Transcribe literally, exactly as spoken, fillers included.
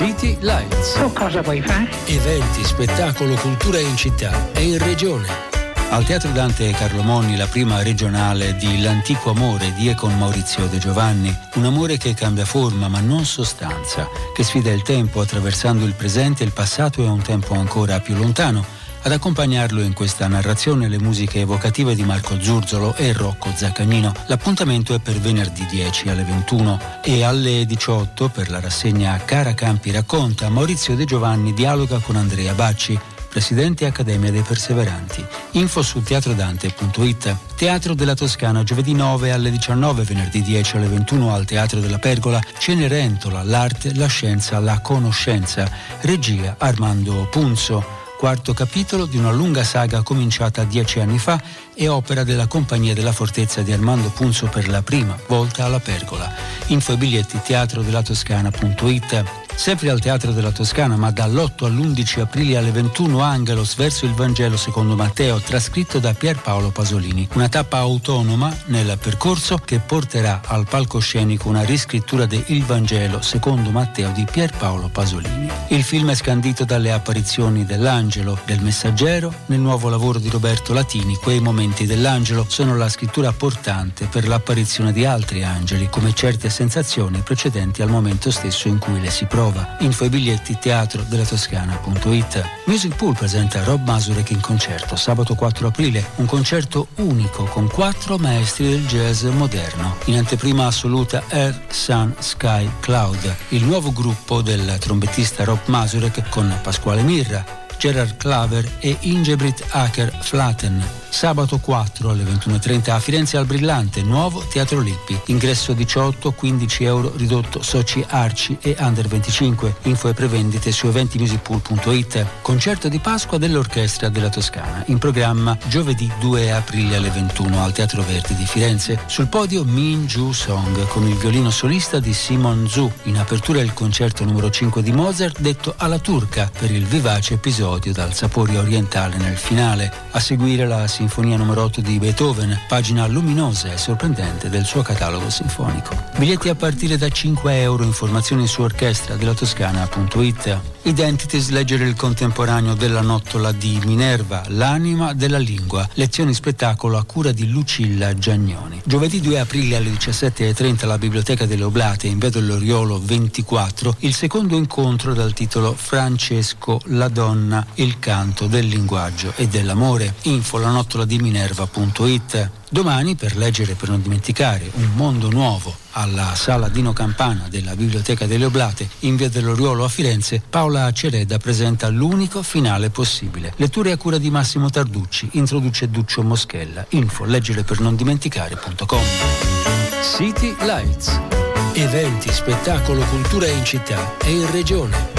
City Lights. Tu cosa vuoi fare? Eventi, spettacolo, cultura in città e in regione. Al Teatro Dante Carlo Monni la prima regionale di L'antico amore di e con Maurizio De Giovanni. Un amore che cambia forma ma non sostanza, che sfida il tempo attraversando il presente e il passato e un tempo ancora più lontano. Ad accompagnarlo in questa narrazione le musiche evocative di Marco Zurzolo e Rocco Zaccagnino. L'appuntamento è per venerdì dieci alle ventuno e alle diciotto per la rassegna Cara Campi racconta Maurizio De Giovanni dialoga con Andrea Bacci, presidente Accademia dei Perseveranti. Info su teatrodante punto it. Teatro della Toscana giovedì nove alle diciannove, venerdì dieci alle ventuno al Teatro della Pergola, Cenerentola, l'arte, la scienza, la conoscenza. Regia Armando Punzo. Quarto capitolo di una lunga saga cominciata dieci anni fa e opera della Compagnia della Fortezza di Armando Punzo per la prima volta alla Pergola. Info e biglietti teatro della toscana punto it. Sempre al Teatro della Toscana, ma dall'otto all'undici aprile alle ventuno, Angelos verso il Vangelo secondo Matteo, trascritto da Pierpaolo Pasolini. Una tappa autonoma nel percorso che porterà al palcoscenico una riscrittura de Il Vangelo secondo Matteo di Pierpaolo Pasolini. Il film è scandito dalle apparizioni dell'angelo, del messaggero, nel nuovo lavoro di Roberto Latini. Quei momenti dell'angelo sono la scrittura portante per l'apparizione di altri angeli, come certe sensazioni precedenti al momento stesso in cui le si prova. Info e biglietti teatro della toscana punto it. Music Pool presenta Rob Mazurek in concerto sabato quattro aprile, un concerto unico con quattro maestri del jazz moderno. In anteprima assoluta Air, Sun, Sky, Cloud, il nuovo gruppo del trombettista Rob Mazurek con Pasquale Mirra, Gerard Claver e Ingebrit Aker Flaten. Sabato quattro alle ventuno e trenta a Firenze al Brillante, nuovo Teatro Lippi. Ingresso diciotto, quindici euro, ridotto soci Arci e Under venticinque. Info e prevendite su eventi music pool punto it. Concerto di Pasqua dell'Orchestra della Toscana. In programma giovedì due aprile alle ventuno al Teatro Verdi di Firenze. Sul podio Min Ju Song con il violino solista di Simon Zhu. In apertura il concerto numero cinque di Mozart detto alla turca per il vivace episodio dal sapore orientale nel finale. A seguire la Sinfonia numero otto di Beethoven, pagina luminosa e sorprendente del suo catalogo sinfonico. Biglietti a partire da cinque euro, informazioni su orchestra della toscana punto it. Identities, leggere il contemporaneo della nottola di Minerva, l'anima della lingua, lezioni spettacolo a cura di Lucilla Giagnoni. Giovedì due aprile alle diciassette e trenta alla Biblioteca delle Oblate in via dell'Oriolo ventiquattro, il secondo incontro dal titolo Francesco, la donna, il canto del linguaggio e dell'amore. Info la nottola di Minerva punto it. Domani, per leggere e per non dimenticare, Un mondo nuovo alla Sala Dino Campana della Biblioteca delle Oblate in via dell'Oriolo a Firenze, Paola Cereda presenta L'unico finale possibile. Letture a cura di Massimo Tarducci, introduce Duccio Moschella. Info leggere per non dimenticare punto com. City Lights. Eventi, spettacolo, cultura in città e in regione.